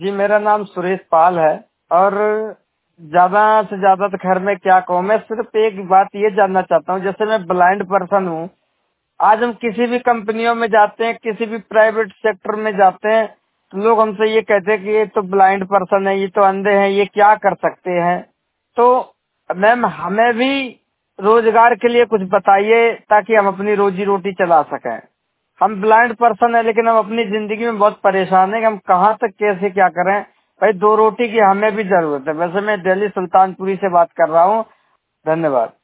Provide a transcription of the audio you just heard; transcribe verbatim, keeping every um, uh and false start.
जी, मेरा नाम सुरेश पाल है और ज्यादा से ज्यादा तो खैर मैं क्या कहूँ, मैं सिर्फ एक बात ये जानना चाहता हूँ। जैसे मैं ब्लाइंड पर्सन हूँ, आज हम किसी भी कंपनियों में जाते हैं, किसी भी प्राइवेट सेक्टर में जाते हैं, तो लोग हमसे ये कहते हैं कि ये तो ब्लाइंड पर्सन है, ये तो अंधे हैं, ये क्या कर सकते हैं। तो मैम, हमें भी रोजगार के लिए कुछ बताइए ताकि हम अपनी रोजी रोटी चला सकें। हम ब्लाइंड पर्सन है लेकिन हम अपनी जिंदगी में बहुत परेशान है कि हम कहाँ तक कैसे क्या करें। भाई, दो रोटी की हमें भी जरूरत है। वैसे मैं दिल्ली सुल्तानपुरी से बात कर रहा हूँ। धन्यवाद।